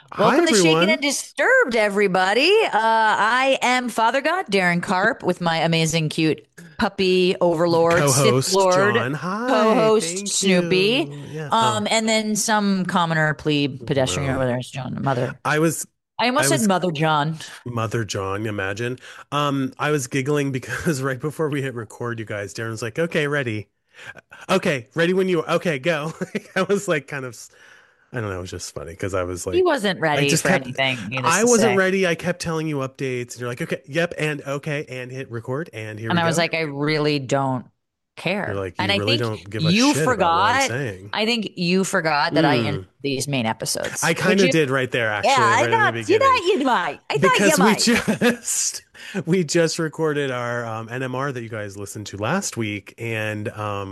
Hi, Welcome to Shaken and everyone. Disturbed, everybody. I am Father God, Darren Karp, with my amazing, cute puppy overlord, Sith Co-host Lord, John. Hi, co-host thank Snoopy, you. Yeah. Oh, and then some commoner plebe pedestrian over no. there is John, Mother. I was, I almost I said was Mother John. Mother John. Imagine. I was giggling because right before we hit record, you guys, Darren was like, "Okay, ready. Okay, ready when you. Okay, go." I was like, kind of. I don't know. It was just funny because I was He like, wasn't I ready just for kept. anything, needless I to wasn't say. ready. I kept telling you updates, and you're like, "Okay, yep, and okay, and hit record, and here And we I was go." like, I really don't You're care. like, And you I really think don't give a you shit about what I'm forgot. saying. I think you forgot that I intro Hmm. these main episodes. I kind Did of you? did right there, Yeah, actually, I right in the thought you beginning, thought you might. I thought you because we might. just we just recorded our NMR that you guys listened to last week, and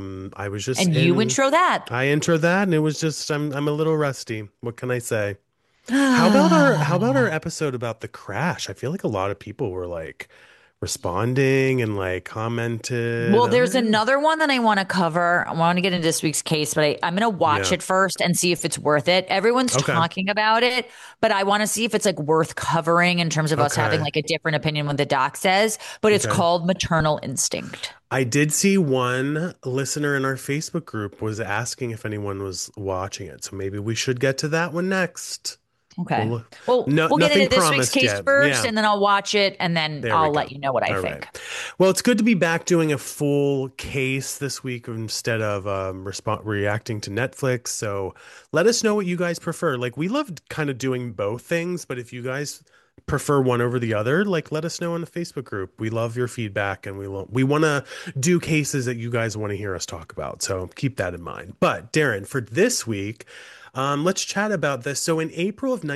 I was just And you in. intro that. I intro that, and it was just I'm a little rusty. What can I say? How about our episode about the crash? I feel like a lot of people were like responding and like commented. Well, there's Yeah, another one that I want to cover. I want to get into this week's case, but I'm going to watch yeah. it first and see if it's worth it. Everyone's Okay, talking about it, but I want to see if it's like worth covering in terms of us having okay, like a different opinion what the doc says. But it's okay. called Maternal Instinct. I did see one listener in our Facebook group was asking if anyone was watching it. So maybe we should get to that one next. Okay. Well, Well, no, we'll get nothing into this week's promised case yet. first, Yeah, and then I'll watch it, and then there we I'll go. let you know what I All right. think. Well, it's good to be back doing a full case this week instead of reacting to Netflix. So let us know what you guys prefer. Like, we love kind of doing both things, but if you guys prefer one over the other, like, let us know in the Facebook group. We love your feedback, and we want to do cases that you guys want to hear us talk about. So keep that in mind. But Darren, for this week, let's chat about this. So, in April of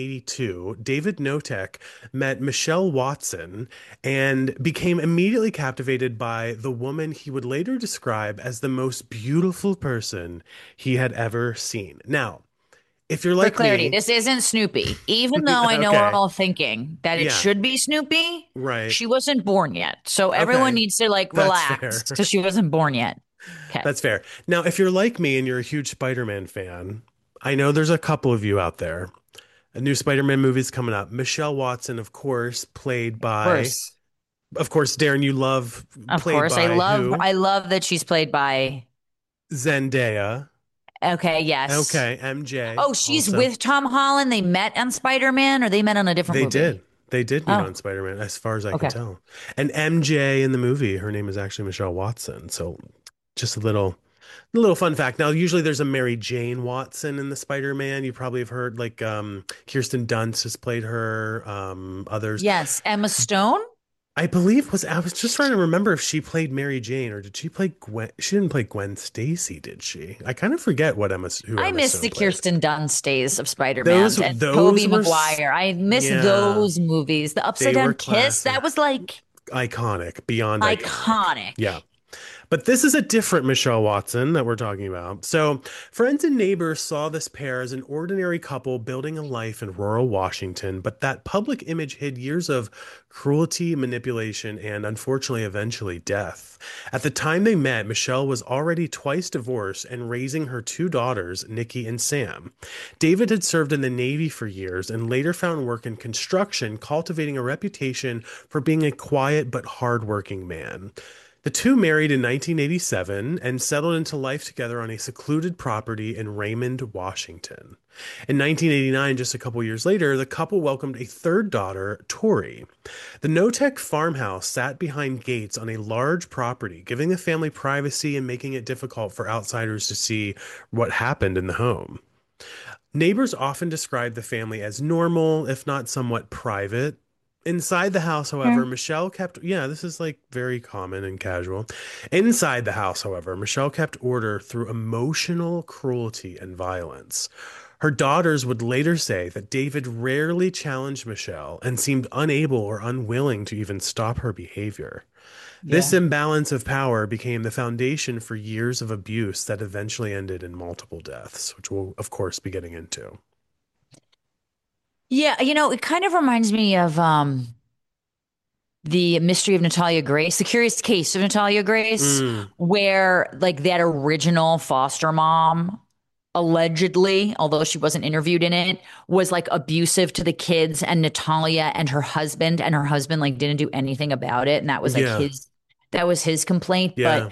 1982, David Notek met Michelle Watson and became immediately captivated by the woman he would later describe as the most beautiful person he had ever seen. Now, if you're For like clarity, me, this isn't Snoopy. Even though I know we're okay, all thinking that it yeah, should be Snoopy, right, she wasn't born yet. So everyone okay, needs to like that's relax fair. because she wasn't born yet. Okay. That's fair. Now, if you're like me and you're a huge Spider-Man fan, I know there's a couple of you out there. A new Spider-Man movie is coming up. Michelle Watson, of course, played Of by, course. of course, Darren, you love, Of played course. by who? I love that she's played by Zendaya. okay, yes. Okay, MJ Oh, she's also. with Tom Holland. They met on Spider-Man or they met on a different They movie. did. They did meet Oh, on Spider-Man, as far as I can okay. tell. And MJ in the movie, her name is actually Michelle Watson. So just a little fun fact. Now, usually there's a Mary Jane Watson in the Spider-Man. You probably have heard like Kirsten Dunst has played her, others. Yes, Emma Stone. I was just trying to remember if she played Mary Jane or did she play Gwen? She didn't play Gwen Stacy, did she? I kind of forget who I Emma miss the Stone played. Kirsten Dunst days of Those Spider-Mans and those Tobey were Maguire. I miss yeah, those movies. The Upside they were Down Kiss, that classic. was like Iconic, beyond iconic. Yeah. iconic. But this is a different Michelle Watson that we're talking about. So, friends and neighbors saw this pair as an ordinary couple building a life in rural Washington, but that public image hid years of cruelty, manipulation, and unfortunately, eventually death. At the time they met, Michelle was already twice divorced and raising her two daughters, Nikki and Sam. David had served in the Navy for years and later found work in construction, cultivating a reputation for being a quiet but hardworking man. The two married in 1987 and settled into life together on a secluded property in Raymond, Washington. In 1989, just a couple years later, the couple welcomed a third daughter, Tori. The Notek farmhouse sat behind gates on a large property, giving the family privacy and making it difficult for outsiders to see what happened in the home. Neighbors often described the family as normal, if not somewhat private. Inside the house, however, Michelle kept, yeah, this is like very common and casual. Inside the house, however, Michelle kept order through emotional cruelty and violence. Her daughters would later say that David rarely challenged Michelle and seemed unable or unwilling to even stop her behavior. This Yeah. imbalance of power became the foundation for years of abuse that eventually ended in multiple deaths, which we'll, of course, be getting into. Yeah, it kind of reminds me of the mystery of Natalia Grace, the curious case of Natalia Grace, Mm, where like that original foster mom allegedly, although she wasn't interviewed in it, was like abusive to the kids and Natalia and her husband like didn't do anything about it. And that was like Yeah. that was his complaint. But, Yeah.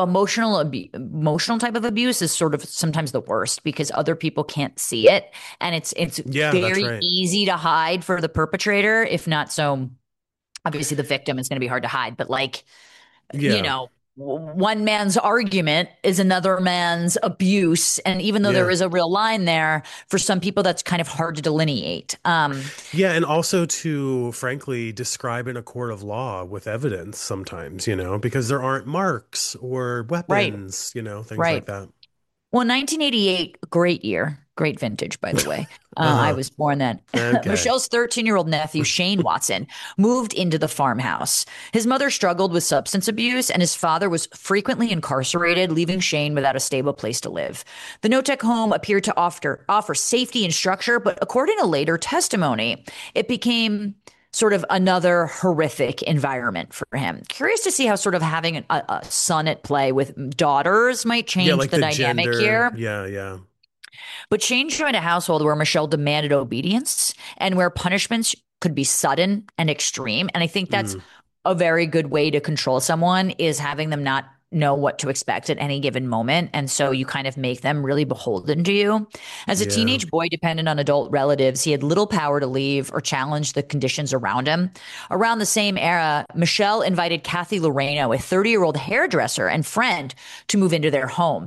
emotional type of abuse is sort of sometimes the worst because other people can't see it. And it's Yeah, that's very right. easy to hide for the perpetrator, if not so obviously the victim is going to be hard to hide, but like, you Yeah. know, one man's argument is another man's abuse. And even though there Yeah. is a real line there, for some people, that's kind of hard to delineate. Yeah, and also to frankly describe in a court of law with evidence sometimes, because there aren't marks or Right, weapons, things like right. that. Well, 1988, great year, great vintage, by the way. I Uh-huh. was born then. Okay. Michelle's 13-year-old nephew, Shane Watson, moved into the farmhouse. His mother struggled with substance abuse, and his father was frequently incarcerated, leaving Shane without a stable place to live. The no-tech home appeared to offer safety and structure, but according to later testimony, it became sort of another horrific environment for him. Curious to see how sort of having a son at play with daughters might Yeah, change like the the dynamic gender. here. Yeah, yeah. But Shane joined a household where Michelle demanded obedience and where punishments could be sudden and extreme. And I think that's Mm, a very good way to control someone is having them not know what to expect at any given moment. And so you kind of make them really beholden to you. As a yeah. teenage boy dependent on adult relatives, he had little power to leave or challenge the conditions around him. Around the same era, Michelle invited Kathy Loreno, a 30-year-old hairdresser and friend, to move into their home.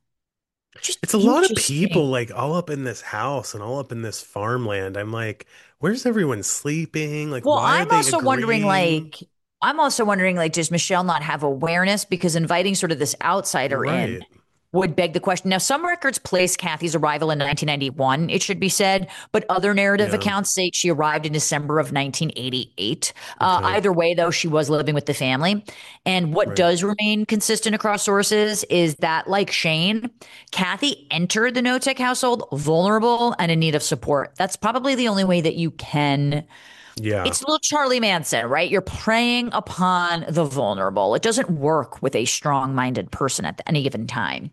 Just It's a lot of people interesting. like all up in this house and all up in this farmland. I'm like, where's everyone sleeping? Like, Well, why are they agreeing? I'm also wondering, like, does Michelle not have awareness? Because inviting sort of this outsider in Right. would beg the question. Now, some records place Kathy's arrival in 1991, it should be said, but other narrative Yeah. accounts say she arrived in December of 1988. Okay. Either way, though, she was living with the family. And what Right. does remain consistent across sources is that, like Shane, Kathy entered the no tech household vulnerable and in need of support. That's probably the only way that you can. Yeah. It's little Charlie Manson, right? You're preying upon the vulnerable. It doesn't work with a strong minded person at any given time.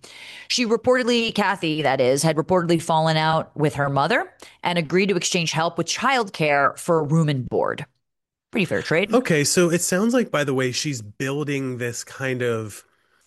Kathy, that is, had reportedly fallen out with her mother and agreed to exchange help with childcare for room and board. Pretty fair trade. Okay, so it sounds like, by the way, she's building this kind of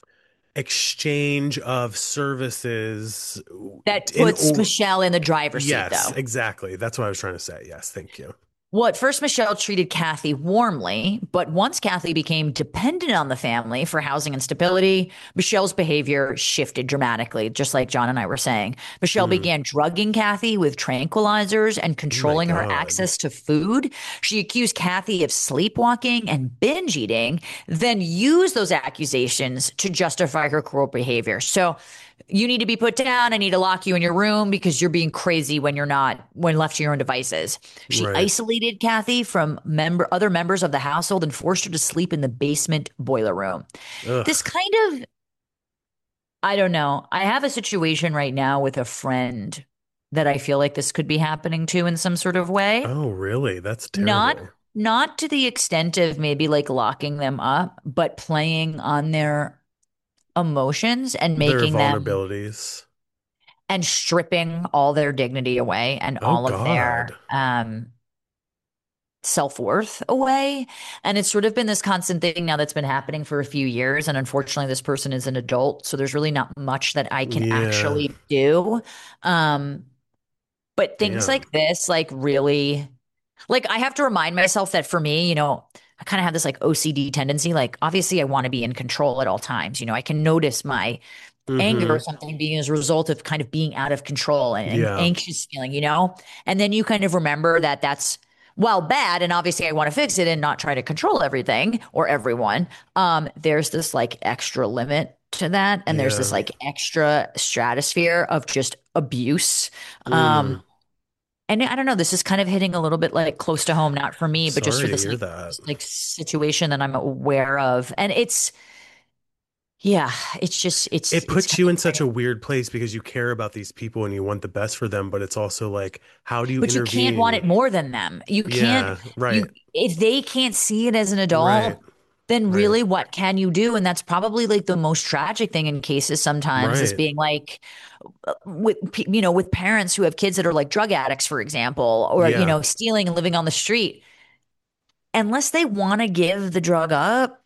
exchange of services That in puts or Michelle in the driver's seat, yes, though. exactly. That's what I was trying to say. Yes, thank you. Well, at first, Michelle treated Kathy warmly, but once Kathy became dependent on the family for housing and stability, Michelle's behavior shifted dramatically, just like John and I were saying. Michelle Mm, began drugging Kathy with tranquilizers and oh my controlling her God. access to food. She accused Kathy of sleepwalking and binge eating, then used those accusations to justify her cruel behavior. So, you need to be put down. I need to lock you in your room because you're being crazy when left to your own devices. She Right. isolated Kathy from other members of the household and forced her to sleep in the basement boiler room. This Ugh. kind of, I don't know. I have a situation right now with a friend that I feel like this could be happening to in some sort of way. Oh, really? That's Not terrible. not to the extent of maybe like locking them up, but playing on their emotions and Their making them vulnerabilities. and stripping all their dignity away and Oh all of their God. self-worth away. And it's sort of been this constant thing now that's been happening for a few years. And unfortunately, this person is an adult. So there's really not much that I can Yeah. actually do. Um, but things Damn. like this, like really, like I have to remind myself that for me, I kind of have this like OCD tendency. Like, obviously, I want to be in control at all times. I can notice my anger or Mm-hmm. something being as a result of kind of being out of control and Yeah. anxious feeling. And then you kind of remember that that's well bad. And obviously I want to fix it and not try to control everything or everyone. There's this like extra limit to that. And there's this Yeah. like extra stratosphere of just abuse. Mm. And I don't know, this is kind of hitting a little bit like close to home, not for me, but just Sorry for to this hear that. like situation that I'm aware of. And yeah, it's just It it's puts kind you of in such a weird place because you care about these people and you want the best for them, but it's also like, how do you but you can't want intervene? it more than them. You can't Yeah, you right, if they can't see it as an right. adult, then Right. really what can you do? And that's probably like the most tragic thing in cases sometimes is Right. being like with parents who have kids that are like drug addicts, for example, or Yeah. stealing and living on the street. Unless they want to give the drug up,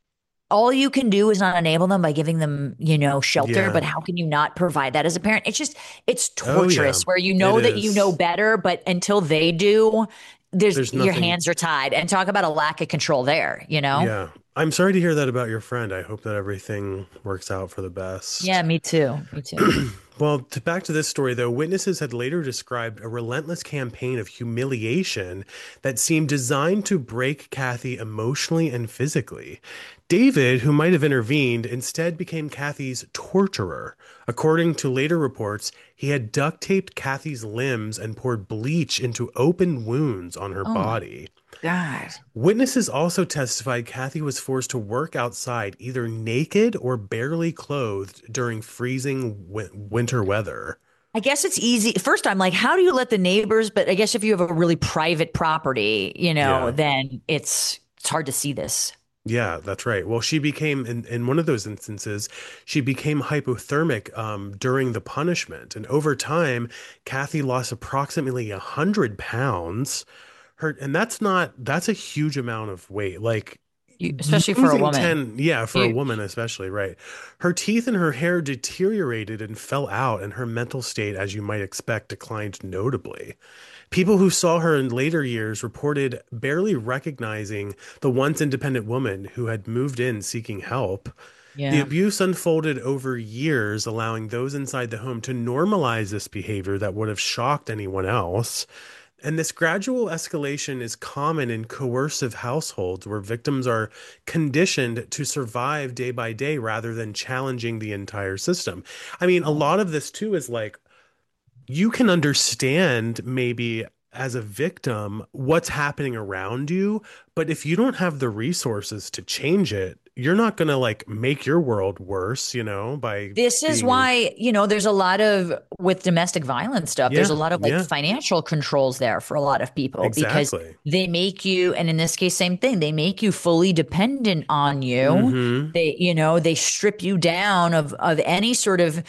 all you can do is not enable them by giving them, shelter. But Yeah. how can you not provide that as a parent? It's Oh, yeah. torturous where you It know that you know is. better, but until they do, There's your nothing. hands are tied. And talk about a lack of control there, you know? Yeah. I'm sorry to hear that about your friend. I hope that everything works out for the Yeah, best. me too. Me too. Well, back to this story, though, witnesses had later described a relentless campaign of humiliation that seemed designed to break Kathy emotionally and physically. David, who might have intervened, instead became Kathy's torturer. According to later reports, he had duct taped Kathy's limbs and poured bleach into open wounds on her Oh my body. God. Witnesses also testified Kathy was forced to work outside, either naked or barely clothed, during freezing winter weather. I guess it's easy. First, I'm like, how do you let the neighbors? But I guess if you have a really private property, Yeah. then it's hard to see this. Yeah, that's right. Well, she became, in one of those instances, she became hypothermic during the punishment. And over time, Kathy lost approximately 100 pounds. And that's a huge amount of weight. Like Especially for a losing woman. 10, yeah, for a woman Huge. especially, right? Her teeth and her hair deteriorated and fell out, and her mental state, as you might expect, declined notably. People who saw her in later years reported barely recognizing the once independent woman who had moved in seeking help. The Yeah. abuse unfolded over years, allowing those inside the home to normalize this behavior that would have shocked anyone else. And this gradual escalation is common in coercive households where victims are conditioned to survive day by day rather than challenging the entire system. I mean, a lot of this too is like you can understand maybe as a victim what's happening around you, but if you don't have the resources to change it, you're not going to like make your world worse, by This is being, why, there's a lot of with domestic violence stuff, there's yeah, a lot of like yeah, financial controls there for a lot of people because exactly. they make you, and in this case, same thing, they make you fully dependent on you. Mm-hmm. They strip you down of any sort of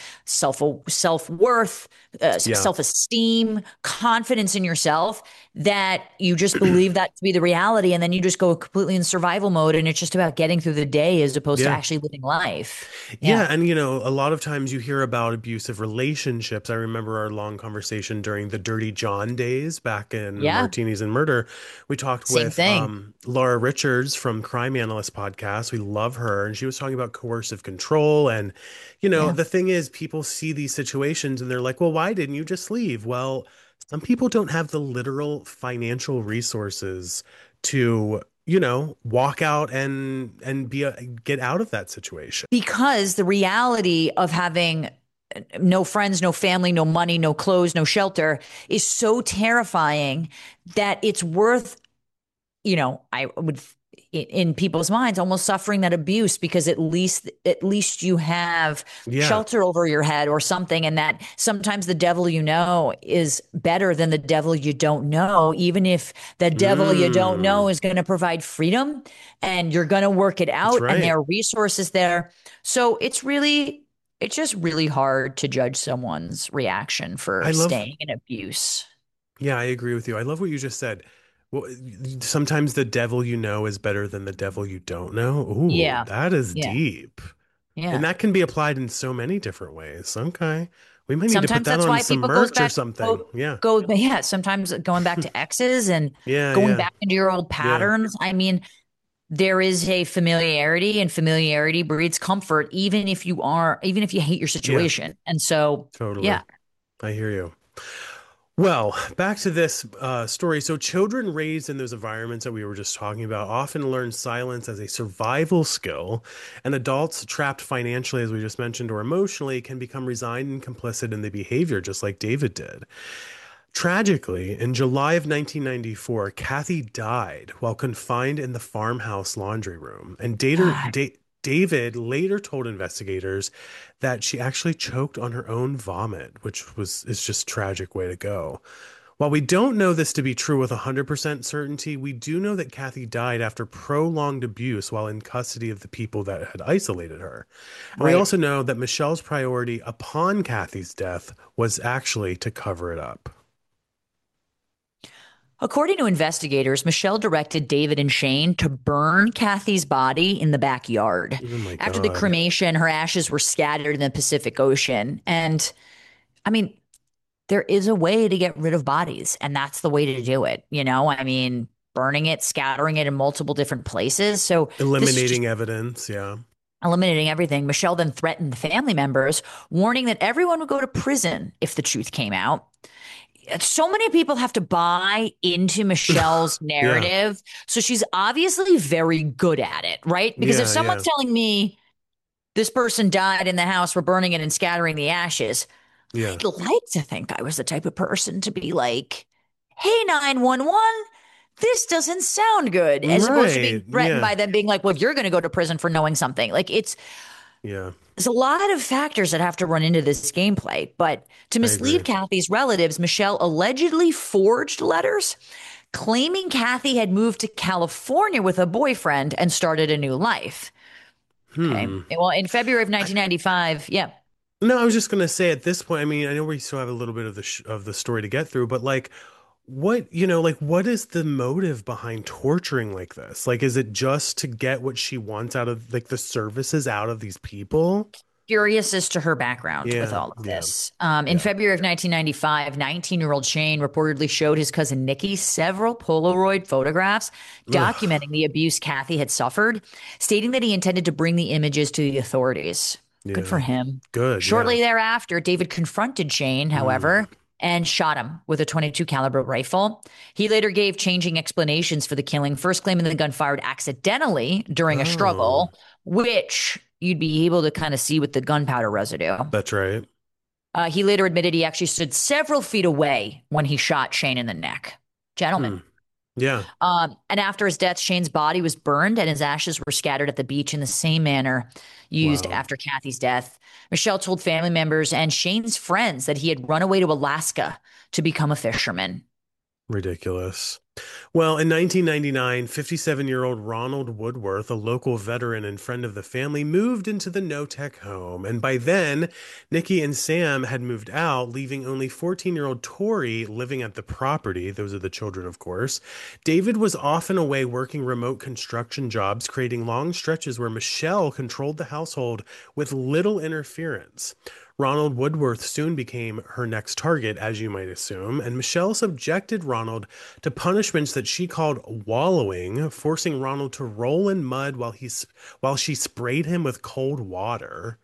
self-worth, Yeah. self-esteem, confidence in yourself that you just believe that to be the reality. And then you just go completely in survival mode. And it's just about getting through the day as opposed to Yeah. actually living life. Yeah. Yeah, and a lot of times you hear about abusive relationships. I remember our long conversation during the Dirty John days back in Yeah. Martinis and Murder. We talked Same with thing. Laura Richards from Crime Analyst Podcast. We love her, and she was talking about coercive control. And, Yeah. the thing is, people see these situations and they're like, well, why didn't you just leave? Well, some people don't have the literal financial resources to walk out and get out of that situation. Because the reality of having no friends, no family, no money, no clothes, no shelter is so terrifying that it's worth, I would in people's minds almost suffering that abuse because at least you have Yeah, shelter over your head or something, and that sometimes the devil is better than the devil you don't know, even if the devil you don't know mm, is going to provide freedom and you're going to work it that's out and right. there are resources there. So it's just really hard to judge someone's reaction for I love staying in abuse. Yeah, I agree with you. I love what you just said. Well, sometimes the devil you know is better than the devil you don't know. Ooh, Yeah. that is Yeah. deep. And Yeah. that can be applied in so many different ways. Okay. We might need to put Sometimes that that's on why some people goes merch or back something. Yeah. yeah, sometimes going back to exes and Yeah, going yeah. back into your old Yeah. patterns. I mean, there is a familiarity and familiarity breeds comfort even if you hate your Yeah, situation. And so, totally. yeah. I hear you. Well, back to this story. So, children raised in those environments that we were just talking about often learn silence as a survival skill, and adults trapped financially, as we just mentioned, or emotionally, can become resigned and complicit in the behavior, just like David did. Tragically, in July of 1994, Kathy died while confined in the farmhouse laundry room, and God. David later told investigators that she actually choked on her own vomit, which is just a tragic way to go. While we don't know this to be true with 100% certainty, we do know that Kathy died after prolonged abuse while in custody of the people that had isolated her. And we Right. also know that Michelle's priority upon Kathy's death was actually to cover it up. According to investigators, Michelle directed David and Shane to burn Kathy's body in the backyard. Oh my After the God. cremation, her ashes were scattered in the Pacific Ocean. And I mean, there is a way to get rid of bodies, and that's the way to do it. I mean, burning it, scattering it in multiple different places. So this is just Eliminating evidence. Yeah. eliminating everything. Michelle then threatened the family members, warning that everyone would go to prison if the truth came out. So many people have to buy into Michelle's Yeah. narrative. So she's obviously very good at it, right? Because if Yeah. someone's Yeah. telling me this person died in the house, we're burning it and scattering the ashes, Yeah. I'd like to think I was the type of person to be like, hey, 911, this doesn't sound good, as opposed to being Right. threatened Yeah. by them being like, well, you're going to go to prison for knowing something. Like Yeah. there's a lot of factors that have to run into this gameplay. But to I agree. mislead Kathy's relatives, Michelle allegedly forged letters claiming Kathy had moved to California with a boyfriend and started a new life. Okay. Hmm. Well, in February of 1995, yeah. No, I was just gonna say at this point, I mean, I know we still have a little bit of the story to get through, but like what is the motive behind torturing like this? Like, is it just to get what she wants out of like the services out of these people? Curious as to her background with Yeah, all of yeah, this. In yeah. February of 1995, 19-year-old Shane reportedly showed his cousin Nikki several Polaroid photographs Ugh, documenting the abuse Kathy had suffered, stating that he intended to bring the images to the authorities. Good for yeah. him. Good, yeah. Shortly thereafter, David confronted Shane, Hmm. however, and shot him with a 22 caliber rifle. He later gave changing explanations for the killing, first claiming the gun fired accidentally during a Oh, struggle, which you'd be able to kind of see with the gunpowder residue. that's right. He later admitted he actually stood several feet away when he shot Shane in the neck. Hmm. Gentlemen. Yeah. And after his death, Shane's body was burned and his ashes were scattered at the beach in the same manner used Wow. after Kathy's death. Michelle told family members and Shane's friends that he had run away to Alaska to become a fisherman. Ridiculous. Well, in 1999, 57-year-old Ronald Woodworth, a local veteran and friend of the family, moved into the no-tech home. And by then, Nikki and Sam had moved out, leaving only 14-year-old Tori living at the property. Those are the children, of course. David was often away working remote construction jobs, creating long stretches where Michelle controlled the household with little interference. Ronald Woodworth soon became her next target, as you might assume, and Michelle subjected Ronald to punishments that she called wallowing, forcing Ronald to roll in mud while she sprayed him with cold water.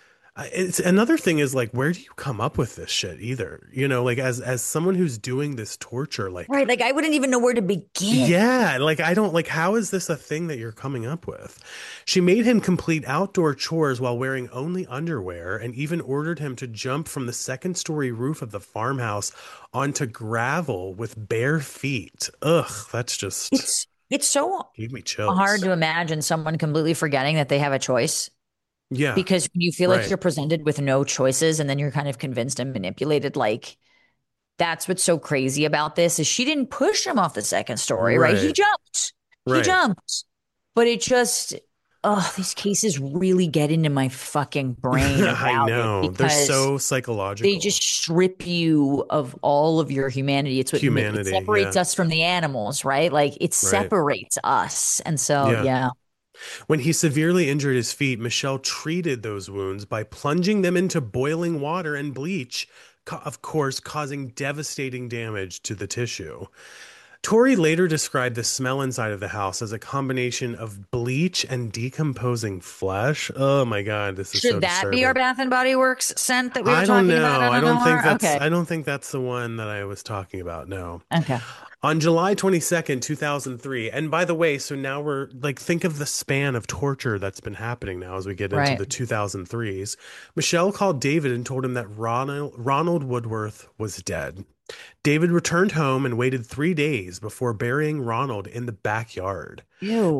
It's another thing is like, where do you come up with this shit either? Like as someone who's doing this torture, like, Right. Like I wouldn't even know where to begin. yeah, like I don't like how is this a thing that you're coming up with? She made him complete outdoor chores while wearing only underwear and even ordered him to jump from the second story roof of the farmhouse onto gravel with bare feet. Ugh, that's just It's so gave me hard chills. to imagine someone completely forgetting that they have a choice Yeah, because you feel like right. you're presented with no choices and then you're kind of convinced and manipulated. Like that's what's so crazy about this is she didn't push him off the second story, right? He Right. jumped. He Right. jumped. But it just, oh, these cases really get into my fucking brain I about it know. They're because so they psychological. just strip you of all of your humanity. It's what it Humanity, separates yeah. us from the animals, right? Like it Right. separates us. And so, Yeah. yeah. When he severely injured his feet, Michelle treated those wounds by plunging them into boiling water and bleach, of course, causing devastating damage to the tissue. Tori later described the smell inside of the house as a combination of bleach and decomposing flesh. Oh my God, this is so Should that be our disturbing. Bath and Body Works scent that we were I don't talking about know. on Anwar? Okay. I don't think that's the one that I was talking about. No. Okay. On July 22nd, 2003, and by the way, so now we're like, think of the span of torture that's been happening now as we get into Right. the 2003s. Michelle called David and told him that Ronald Woodworth was dead. David returned home and waited 3 days before burying Ronald in the backyard. Ew.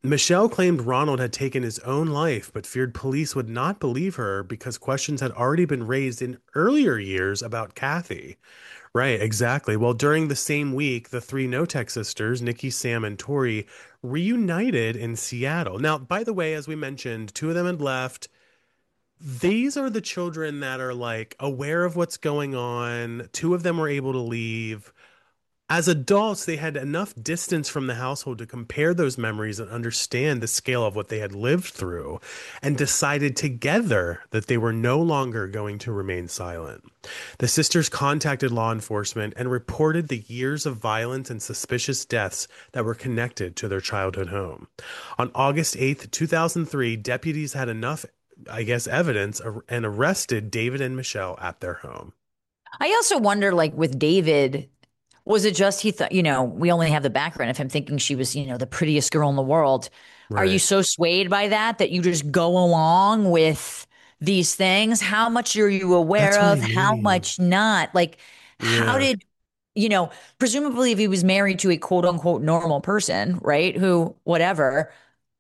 Michelle claimed Ronald had taken his own life, but feared police would not believe her because questions had already been raised in earlier years about Kathy. Right, exactly. Well, during the same week, the three Notek sisters, Nikki, Sam, and Tori, reunited in Seattle. Now, by the way, as we mentioned, two of them had left. These are the children that are like aware of what's going on. Two of them were able to leave. As adults, they had enough distance from the household to compare those memories and understand the scale of what they had lived through, and decided together that they were no longer going to remain silent. The sisters contacted law enforcement and reported the years of violence and suspicious deaths that were connected to their childhood home. On August 8th, 2003, deputies had enough, I guess, evidence and arrested David and Michelle at their home. I also wonder, like with David, was it just he thought, we only have the background of him thinking she was, the prettiest girl in the world. Are you Right. so swayed by that that you just go along with these things? How much are you aware That's what of? I How mean. much not? Like, how Yeah. did, you know, presumably if he was married to a quote unquote normal person, right? Who, whatever,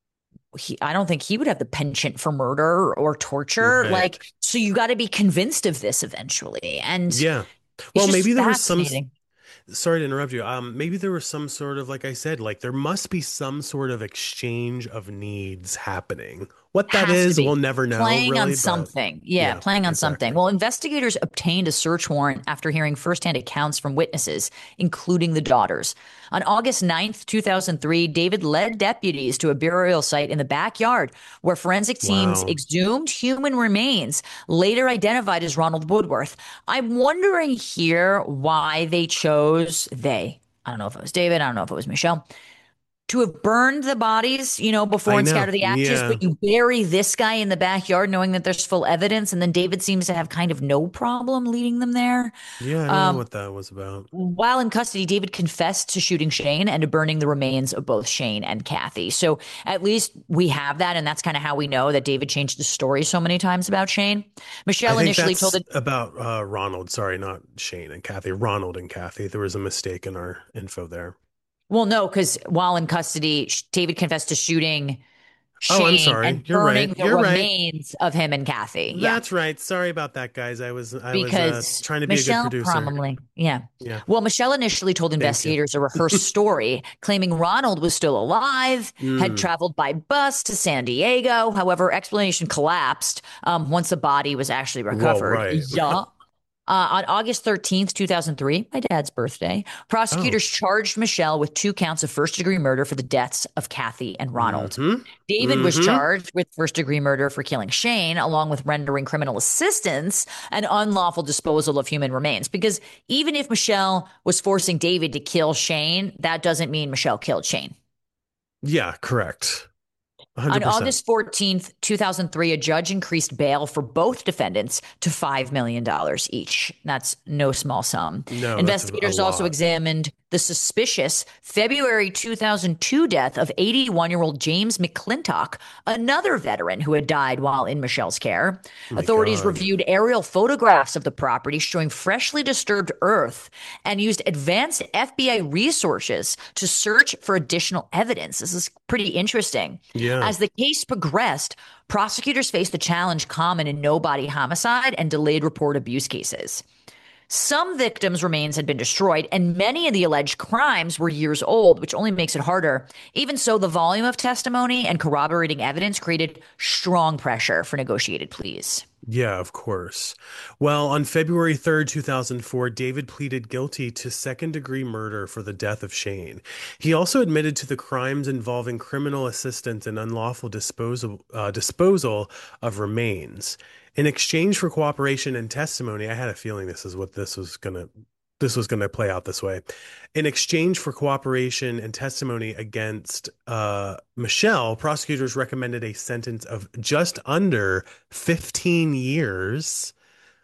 I don't think he would have the penchant for murder or torture. Right. Like, so you got to be convinced of this eventually. And Yeah. it's Well, just maybe there was some, fascinating. sorry to interrupt you. Maybe there was some sort of, like I said, like there must be some sort of exchange of needs happening. What that Has to is, we'll be never know playing on really, but something. Yeah, yeah, playing on something. exactly. Well, investigators obtained a search warrant after hearing firsthand accounts from witnesses, including the daughters. On August 9th, 2003, David led deputies to a burial site in the backyard where forensic teams Wow. exhumed human remains, later identified as Ronald Woodworth. I'm wondering here why they chose they. I don't know if it was David. I don't know if it was Michelle to have burned the bodies, before I and know. scatter the ashes, Yeah. but you bury this guy in the backyard knowing that there's full evidence. And then David seems to have kind of no problem leading them there. Yeah, I don't know Um, what that was about. while in custody, David confessed to shooting Shane and to burning the remains of both Shane and Kathy. So at least we have that. And that's kind of how we know that David changed the story so many times about Shane. I Michelle think initially told that's it. about Ronald. Sorry, not Shane and Kathy. Ronald and Kathy. There was a mistake in our info there. Well, no, because while in custody, David confessed to shooting Oh, I'm Shane sorry. and You're right. burning the You're right. remains of him and Kathy. Yeah. That's right. Sorry about that, guys. I was Because trying to be a good Michelle producer. probably, yeah. Yeah. Well, Michelle initially told Thank you. investigators a rehearsed story, claiming Ronald was still alive, had Mm. traveled by bus to San Diego. However, explanation collapsed once the body was actually Well, recovered. right. Yeah. On August 13th, 2003, my dad's birthday, Oh. prosecutors charged Michelle with 2 counts of first-degree murder for the deaths of Kathy and Ronald. Mm-hmm. David was Mm-hmm. charged with first-degree murder for killing Shane, along with rendering criminal assistance and unlawful disposal of human remains. Because even if Michelle was forcing David to kill Shane, that doesn't mean Michelle killed Shane. Yeah, correct. On 100%. August 14th, 2003, a judge increased bail for both defendants to $5 million each. That's no small sum. No, that's a Investigators also lot. examined the suspicious February 2002 death of 81-year-old James McClintock, another veteran who had died while in Michelle's care. Oh my Authorities God. reviewed aerial photographs of the property showing freshly disturbed earth and used advanced FBI resources to search for additional evidence. This is pretty interesting. Yeah. As the case progressed, prosecutors faced the challenge common in no body homicide and delayed report abuse cases. Some victims' remains had been destroyed, and many of the alleged crimes were years old, which only makes it harder. Even so, the volume of testimony and corroborating evidence created strong pressure for negotiated pleas. Yeah, of course. Well, on February 3rd, 2004, David pleaded guilty to second-degree murder for the death of Shane. He also admitted to the crimes involving criminal assistance and unlawful disposal of remains. In exchange for cooperation and testimony, I had a feeling this was gonna play out this way. In exchange for cooperation and testimony against Michelle, prosecutors recommended a sentence of just under 15 years.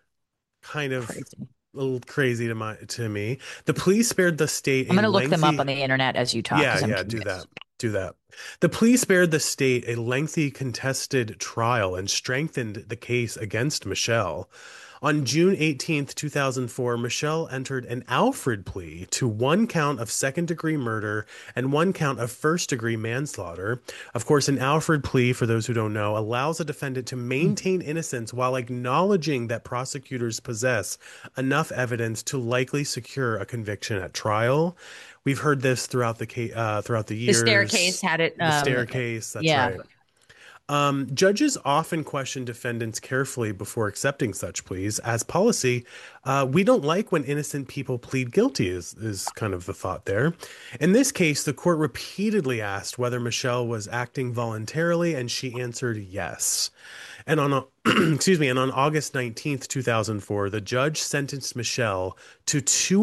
Kind of Crazy. a little crazy to me. The police spared the state I'm a going to look them up lengthy. on the internet as you talk Yeah, because I'm yeah, do that. curious. Do that. The plea spared the state a lengthy contested trial and strengthened the case against Michelle. On June 18th, 2004, Michelle entered an Alfred plea to one count of second-degree murder and one count of first-degree manslaughter. Of course, an Alfred plea, for those who don't know, allows a defendant to maintain innocence while acknowledging that prosecutors possess enough evidence to likely secure a conviction at trial. We've heard this throughout the The Staircase years. had it. The staircase, that's Yeah. right. Judges often question defendants carefully before accepting such pleas. As policy, we don't like when innocent people plead guilty, is kind of the thought there. In this case, the court repeatedly asked whether Michelle was acting voluntarily, and she answered yes. And on excuse me, and on August 19th, 2004, the judge sentenced Michelle to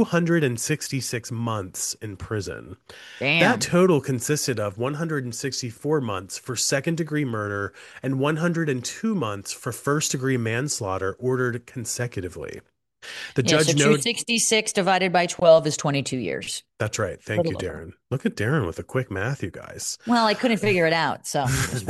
266 months in prison. That Damn. total consisted of 164 months for second degree murder and 102 months for first degree manslaughter ordered consecutively. The Yeah. So judge noted, 266 divided by 12 is 22 years. that's right. A Thank you, little over. Darren. Look at Darren with a quick math, you guys. Well, I couldn't figure it out. So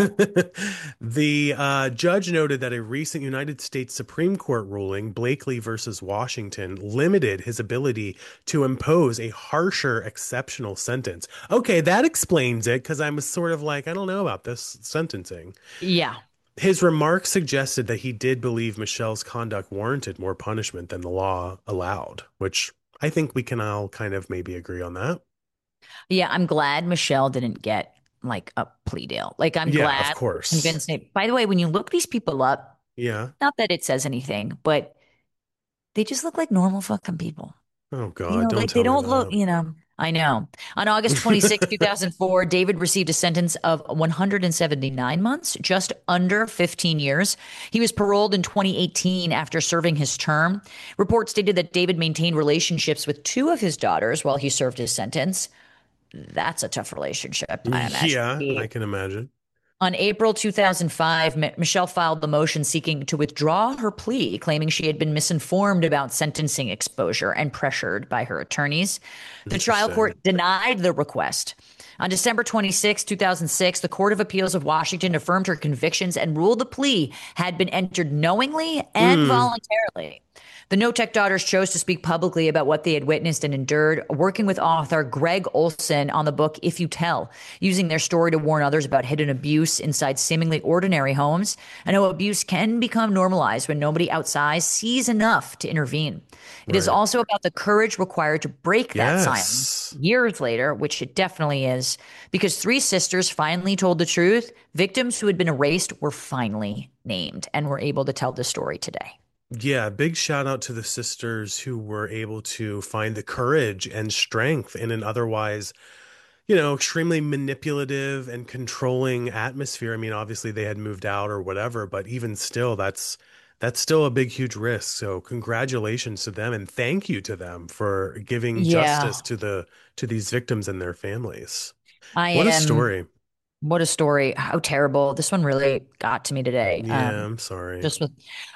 The judge noted that a recent United States Supreme Court ruling, Blakely versus Washington, limited his ability to impose a harsher exceptional sentence. Okay, that explains it because I was sort of like, I don't know about this sentencing. yeah. His remarks suggested that he did believe Michelle's conduct warranted more punishment than the law allowed, which I think we can all kind of maybe agree on that. Yeah, I'm glad Michelle didn't get like a plea deal. Like, I'm Yeah, of glad course. convinced Nate. By the way, when you look these people up, Yeah. not that it says anything, but they just look like normal fucking people. Oh You God, know, don't like they tell me don't look, that. I know. On August 26, 2004, David received a sentence of 179 months, just under 15 years. He was paroled in 2018 after serving his term. Reports stated that David maintained relationships with two of his daughters while he served his sentence. That's a tough relationship, I Yeah, imagine. I can imagine. On April 2005, Michelle filed the motion seeking to withdraw her plea, claiming she had been misinformed about sentencing exposure and pressured by her attorneys. The trial Interesting. court denied the request. On December 26, 2006, the Court of Appeals of Washington affirmed her convictions and ruled the plea had been entered knowingly and Mm, voluntarily. The No Tech daughters chose to speak publicly about what they had witnessed and endured, working with author Greg Olson on the book If You Tell, using their story to warn others about hidden abuse inside seemingly ordinary homes and how abuse can become normalized when nobody outside sees enough to intervene. It is right. also about the courage required to break that silence Yes. years later, which it definitely is, because three sisters finally told the truth. Victims who had been erased were finally named and were able to tell the story today. Yeah, big shout out to the sisters who were able to find the courage and strength in an otherwise, extremely manipulative and controlling atmosphere. I mean, obviously they had moved out or whatever, but even still, that's still a big, huge risk. So congratulations to them and thank you to them for giving Yeah, justice to these victims and their families. I What a am. story. What a story. How terrible. This one really got to me today. Yeah, I'm sorry. Just with,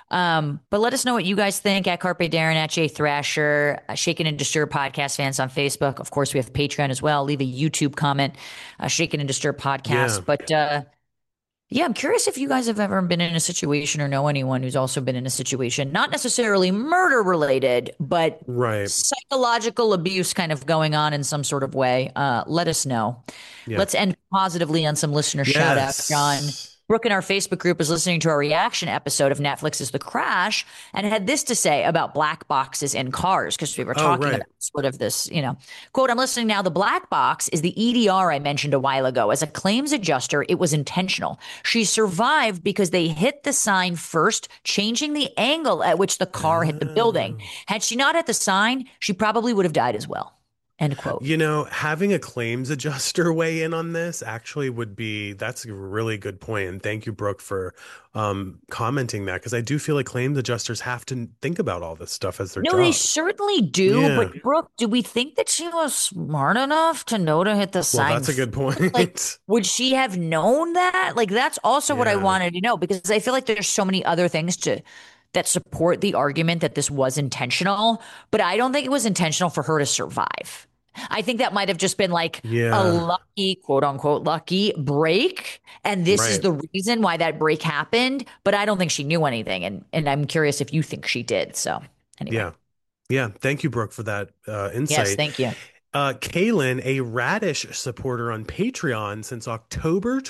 but let us know what you guys think at Carpe Darren, at Jay Thrasher, Shaken and Disturbed podcast fans on Facebook. Of course, we have Patreon as well. Leave a YouTube comment, Shaken and Disturbed Yeah, podcast. But yeah, I'm curious if you guys have ever been in a situation or know anyone who's also been in a situation, not necessarily murder related, but right. psychological abuse kind of going on in some sort of way. Let us know. Yeah. Let's end positively on some listener shout outs, John. Yes. Brooke in our Facebook group is listening to our reaction episode of Netflix's The Crash and had this to say about black boxes in cars because we were Oh, talking right. about sort of this, quote, I'm listening now. The black box is the EDR I mentioned a while ago. As a claims adjuster, it was intentional. She survived because they hit the sign first, changing the angle at which the car hit the building. Oh. Had she not hit the sign, she probably would have died as well. End quote. Having a claims adjuster weigh in on this actually that's a really good point. And thank you, Brooke, for commenting that because I do feel like claims adjusters have to think about all this stuff as their No, they job. certainly do. Yeah. But Brooke, do we think that she was smart enough to know to hit the Well, sign that's a good first? Like, point. would she have known that? Like, that's also what I Yeah. wanted to know because I feel like there's so many other things that support the argument that this was intentional, but I don't think it was intentional for her to survive. I think that might have just been like a Yeah, lucky, quote unquote, lucky break. And this is right. the reason why that break happened. But I don't think she knew anything. And I'm curious if you think she did. So anyway, Yeah. Yeah. Thank you, Brooke, for that yes, insight. thank you. Kaylin, a Radish supporter on Patreon since October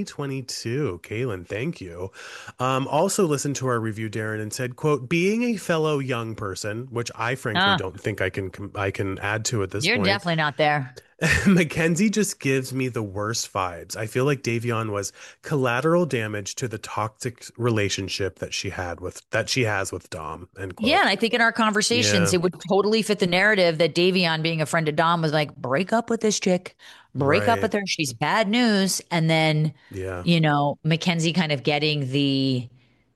2022. Kaylin, thank you. Also listened to our review, Darren, and said, quote, being a fellow young person, which I frankly Ah, don't think I can add to at this you're point. definitely not there. Mackenzie just gives me the worst vibes. I feel like Davion was collateral damage to the toxic relationship that she has with Dom. End Yeah, quote. and I think in our conversations, Yeah, it would totally fit the narrative that Davion, being a friend of Dom, was like, break up with this chick, break up right. with her. She's bad news. And then, Yeah, Mackenzie kind of getting the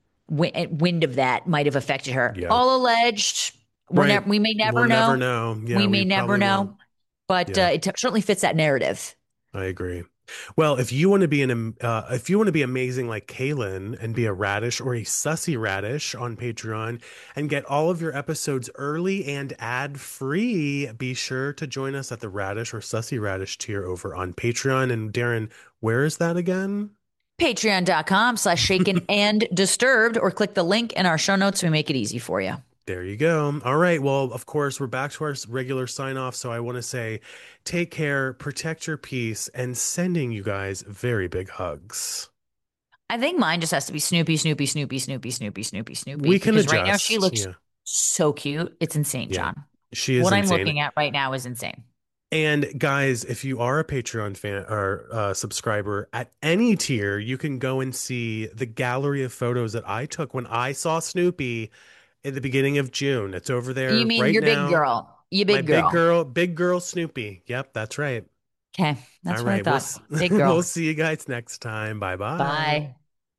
wind of that might have affected her. yeah. All alleged. Right. We may We'll never never know. know. Yeah, We we may never probably won't. know. But Yeah, it certainly fits that narrative. I agree. Well, if you want to be amazing like Kaylin and be a radish or a sussy radish on Patreon and get all of your episodes early and ad free, be sure to join us at the radish or sussy radish tier over on Patreon. And Darren, where is that again? Patreon.com/shaken and disturbed, or click the link in our show notes. We make it easy for you. There you go. All right. Well, of course, we're back to our regular sign off. So I want to say take care, protect your peace, and sending you guys very big hugs. I think mine just has to be Snoopy, Snoopy, Snoopy, Snoopy, Snoopy, Snoopy, Snoopy, We can because right now she adjust. looks Yeah. so cute. It's insane, Yeah. John. She is What I'm insane. looking at right now is insane. And guys, if you are a Patreon fan or subscriber at any tier, you can go and see the gallery of photos that I took when I saw Snoopy at the beginning of June. It's over You there mean right your big now. girl? You My big girl. big girl Snoopy. Yep, that's right. Okay, All that's what I right. thought. Big We'll girl. see you guys next time. Bye bye. Bye.